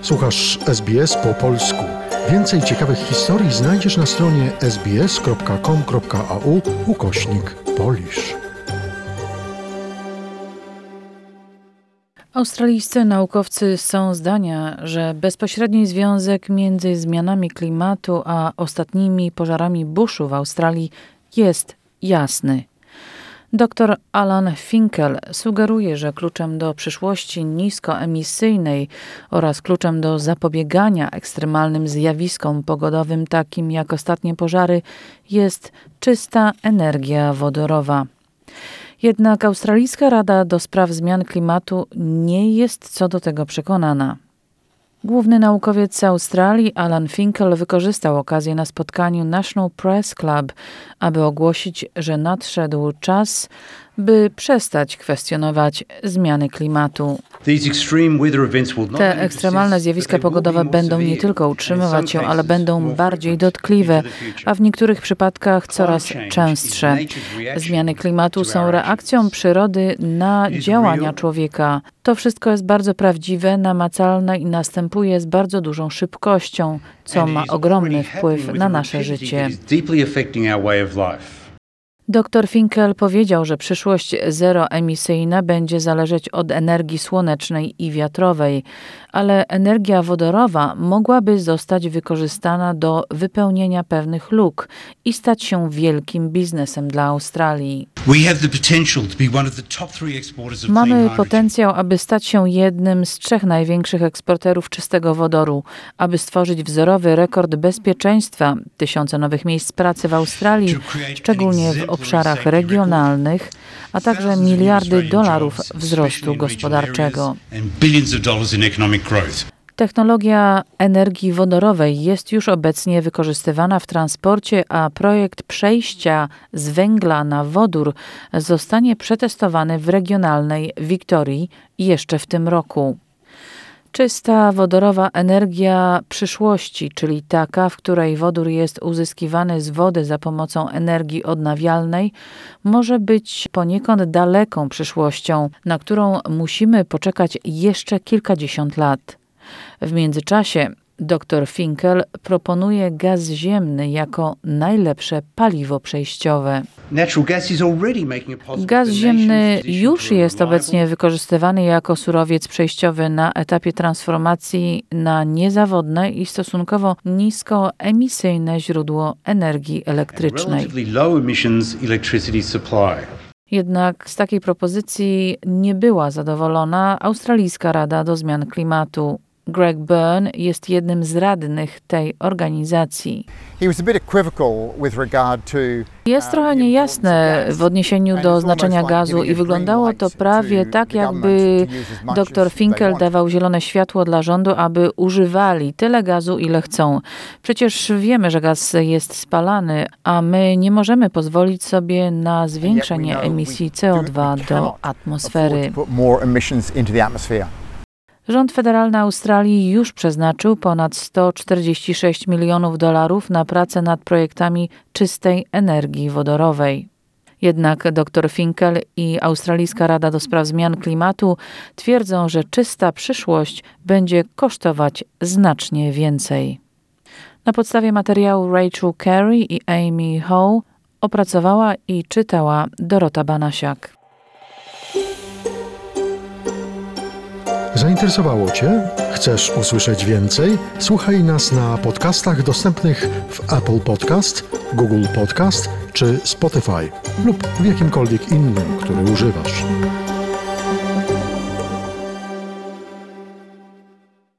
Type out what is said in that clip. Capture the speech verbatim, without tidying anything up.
Słuchasz S B S po polsku. Więcej ciekawych historii znajdziesz na stronie sbs.com.au ukośnik Polish. Australijscy naukowcy są zdania, że bezpośredni związek między zmianami klimatu a ostatnimi pożarami buszu w Australii jest jasny. Doktor Alan Finkel sugeruje, że kluczem do przyszłości niskoemisyjnej oraz kluczem do zapobiegania ekstremalnym zjawiskom pogodowym takim jak ostatnie pożary jest czysta energia wodorowa. Jednak Australijska Rada do Spraw Zmian Klimatu nie jest co do tego przekonana. Główny naukowiec Australii Alan Finkel wykorzystał okazję na spotkaniu National Press Club, aby ogłosić, że nadszedł czas, by przestać kwestionować zmiany klimatu. Te ekstremalne zjawiska pogodowe będą nie tylko utrzymywać się, ale będą bardziej dotkliwe, a w niektórych przypadkach coraz częstsze. Zmiany klimatu są reakcją przyrody na działania człowieka. To wszystko jest bardzo prawdziwe, namacalne i następuje z bardzo dużą szybkością, co ma ogromny wpływ na nasze życie. Doktor Finkel powiedział, że przyszłość zeroemisyjna będzie zależeć od energii słonecznej i wiatrowej, ale energia wodorowa mogłaby zostać wykorzystana do wypełnienia pewnych luk i stać się wielkim biznesem dla Australii. Mamy potencjał, aby stać się jednym z trzech największych eksporterów czystego wodoru, aby stworzyć wzorowy rekord bezpieczeństwa, tysiące nowych miejsc pracy w Australii, szczególnie w obszarach regionalnych, a także miliardy dolarów wzrostu gospodarczego. Technologia energii wodorowej jest już obecnie wykorzystywana w transporcie, a projekt przejścia z węgla na wodór zostanie przetestowany w regionalnej Wiktorii jeszcze w tym roku. Czysta wodorowa energia przyszłości, czyli taka, w której wodór jest uzyskiwany z wody za pomocą energii odnawialnej, może być poniekąd daleką przyszłością, na którą musimy poczekać jeszcze kilkadziesiąt lat. W międzyczasie dr Finkel proponuje gaz ziemny jako najlepsze paliwo przejściowe. Gaz ziemny już jest obecnie wykorzystywany jako surowiec przejściowy na etapie transformacji na niezawodne i stosunkowo niskoemisyjne źródło energii elektrycznej. Jednak z takiej propozycji nie była zadowolona Australijska Rada do Zmian Klimatu. Greg Byrne jest jednym z radnych tej organizacji. Jest trochę niejasne w odniesieniu do znaczenia gazu i wyglądało to prawie tak, jakby dr Finkel dawał zielone światło dla rządu, aby używali tyle gazu, ile chcą. Przecież wiemy, że gaz jest spalany, a my nie możemy pozwolić sobie na zwiększenie emisji C O dwa do atmosfery. Rząd federalny Australii już przeznaczył ponad sto czterdzieści sześć milionów dolarów na pracę nad projektami czystej energii wodorowej. Jednak dr Finkel i Australijska Rada do Spraw Zmian Klimatu twierdzą, że czysta przyszłość będzie kosztować znacznie więcej. Na podstawie materiału Rachel Carey i Amy Howe opracowała i czytała Dorota Banasiak. Zainteresowało Cię? Chcesz usłyszeć więcej? Słuchaj nas na podcastach dostępnych w Apple Podcast, Google Podcast czy Spotify lub w jakimkolwiek innym, który używasz.